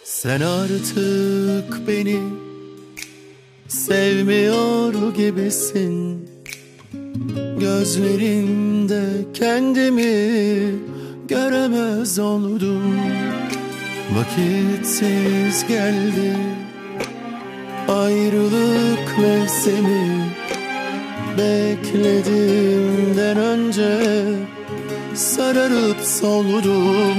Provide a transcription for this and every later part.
Sen artık beni sevmiyor gibisin. Gözlerinde kendimi göremez oldum. Vakitsiz geldi ayrılık mevsimi. Beklediğimden önce sararıp soldum.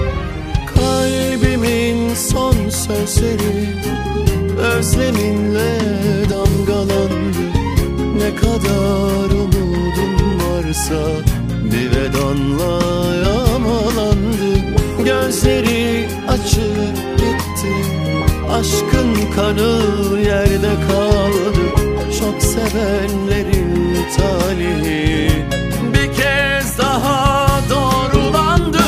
Kalbimin son sözleri özleminle damgalandı. Ne kadar umudum varsa bir vedanla yağmalandı. Gözleri açıp gitti, aşkın kanı yerde kaldı. Çok sevenlerin talihi bir kez daha doğrulandı.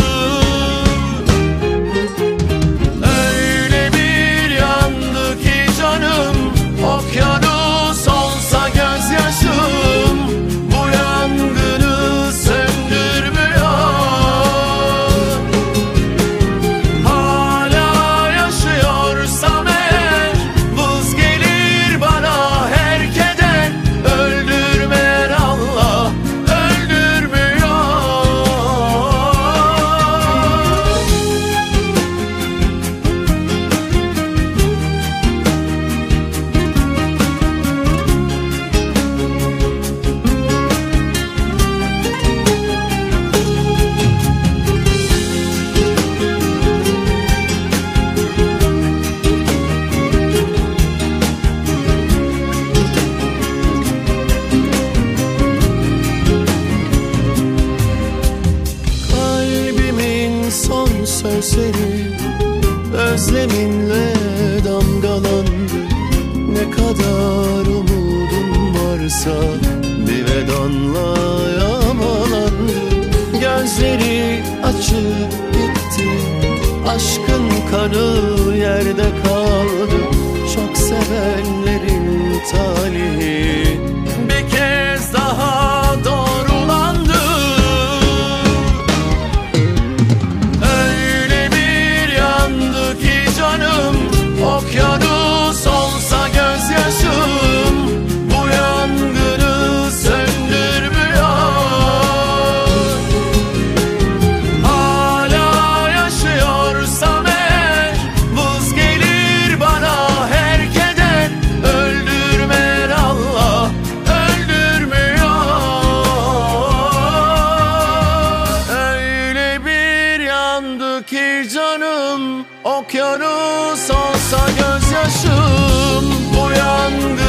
Öyle bir yandı ki canım, okyanus olsa gözyaşım bu yangını söndürmüyor. Hala yaşıyorsam eğer vız gelir bana her keder. Öldürmeyen Allah öldürmüyor. Kalbimin son sözleri özleminle damgalandı. Ne kadar umudum varsa bir vedanla yağmalandı. Gözleri açıp gitti, aşkın kanı yerde kaldı. Çok sevenlerin talihi bir kez daha doğrulandı. Öyle bir yandı ki canım, okyanus olsa gözyaşım bu yangını söndürmüyor. Hala yaşıyorsam eğer vız gelir bana her keder. Öldürmeyen Allah öldürmüyor. Öyle bir yandı ki canım, okyanus olsa gözyaşım bu yangını